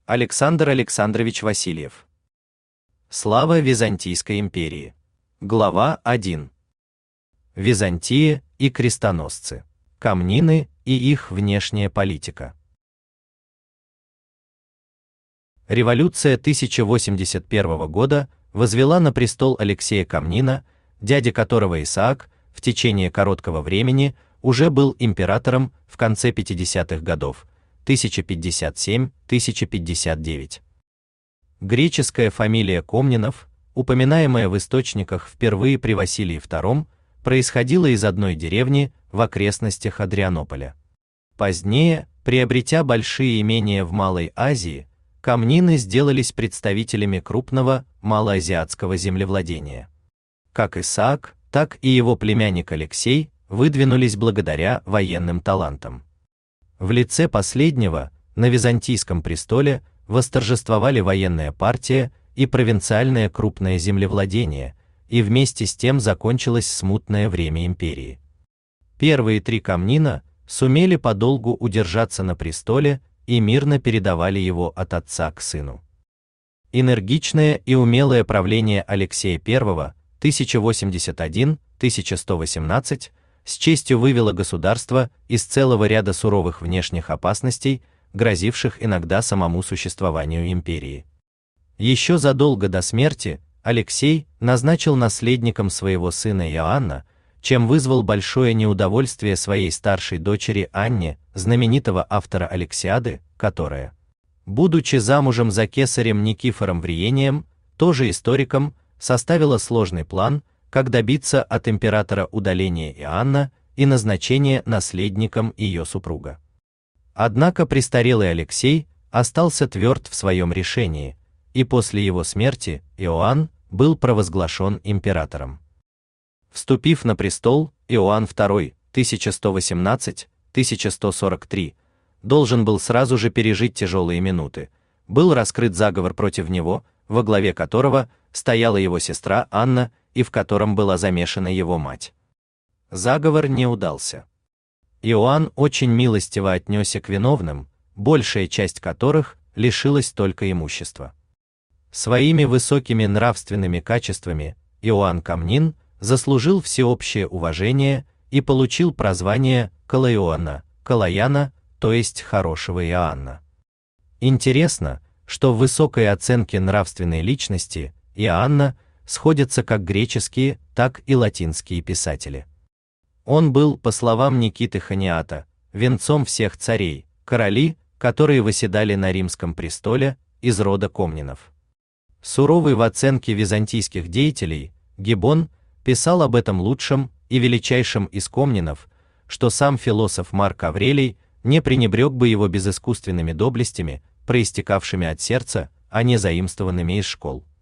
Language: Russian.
Александр Александрович Васильев. Слава Византийской империи. Глава 1. Византия и крестоносцы. Комнины и их внешняя политика. Революция 1081 года возвела на престол Алексея Комнина, дядя которого Исаак в течение короткого времени уже был императором в конце 50-х годов, 1057-1059. Греческая фамилия Комнинов, упоминаемая в источниках впервые при Василии II, происходила из одной деревни в окрестностях Адрианополя. Позднее, приобретя большие имения в Малой Азии, комнины сделались представителями крупного малоазиатского землевладения. Как Исаак, так и его племянник Алексей выдвинулись благодаря военным талантам. В лице последнего на византийском престоле восторжествовали военная партия и провинциальное крупное землевладение, и вместе с тем закончилось смутное время империи. Первые три Комнина сумели подолгу удержаться на престоле и мирно передавали его от отца к сыну. Энергичное и умелое правление Алексея I 1081-1118 с честью вывело государство из целого ряда суровых внешних опасностей, грозивших иногда самому существованию империи. Еще задолго до смерти Алексей назначил наследником своего сына Иоанна, чем вызвал большое неудовольствие своей старшей дочери Анне, знаменитого автора Алексиады, которая, будучи замужем за кесарем Никифором Вриением, тоже историком, составила сложный план, как добиться от императора удаления Иоанна и назначения наследником ее супруга. Однако престарелый Алексей остался тверд в своем решении, и после его смерти Иоанн был провозглашен императором. Вступив на престол, Иоанн II 1118-1143 должен был сразу же пережить тяжелые минуты. Был раскрыт заговор против него, во главе которого стояла его сестра Анна и в котором была замешана его мать. Заговор не удался. Иоанн очень милостиво отнесся к виновным, большая часть которых лишилась только имущества. Своими высокими нравственными качествами Иоанн Комнин заслужил всеобщее уважение и получил прозвание Калаиона, Калаяна, то есть хорошего Иоанна. Интересно, что в высокой оценке нравственной личности Иоанна сходятся как греческие, так и латинские писатели. Он был, по словам Никиты Ханиата, венцом всех царей, короли, которые восседали на римском престоле, из рода Комнинов. Суровый в оценке византийских деятелей, Гибон писал об этом лучшем и величайшем из Комнинов, что сам философ Марк Аврелий не пренебрег бы его безыскусственными доблестями, проистекавшими от сердца, а не заимствованными из школ.